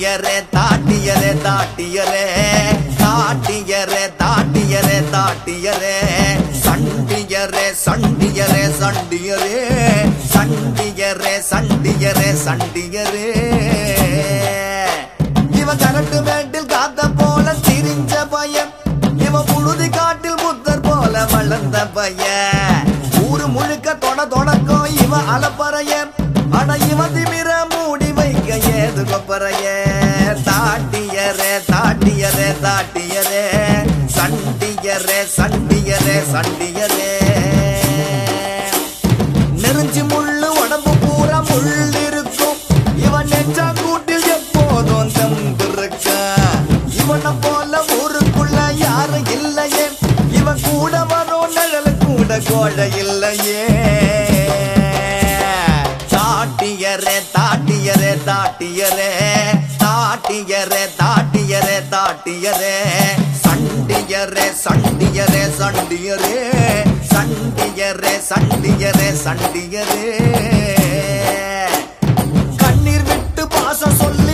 தாட்டியரே தாட்டியரே தாட்டியரே தாட்டியரே தாட்டியரே தாட்டியரே சண்டியரே சண்டியரே சண்டியரே சண்டியரே சண்டியரே சண்டியரே இவ கரட்டு மேட்டில் காத்த போல திரிஞ்ச பையன் இவ புழுதி காட்டில் புத்தர் போல வளர்ந்த பையன் ஊரு முழுக்க தொடக்கம் இவ அலப்பறைய அட இவ திமிர மூடி வைக்க ஏது கொப்பறைய தாட்டியரே தாட்டியரே தாட்டியரே சண்டியரே சண்டியரே சண்டியரே நெருஞ்சி முள்ளு உடம்பு பூரா முள் இருக்கும் இவன் நெஞ்சா கூட்டில் எப்போதும் தம்பிருக்க இவனை போல ஊருக்குள்ள யாரும் இல்லையே இவன் கூட வரும் நிழல் கூட கோழ இல்லையே தாட்டியரே தாட்டியரே தாட்டியரே தாட்டியரே தாட்டியரே தாட்டியரே சண்டியரே சண்டியரே சண்டியரே சண்டியரே சண்டியரே சண்டியரே கண்ணீர் விட்டு பாசம் சொல்லி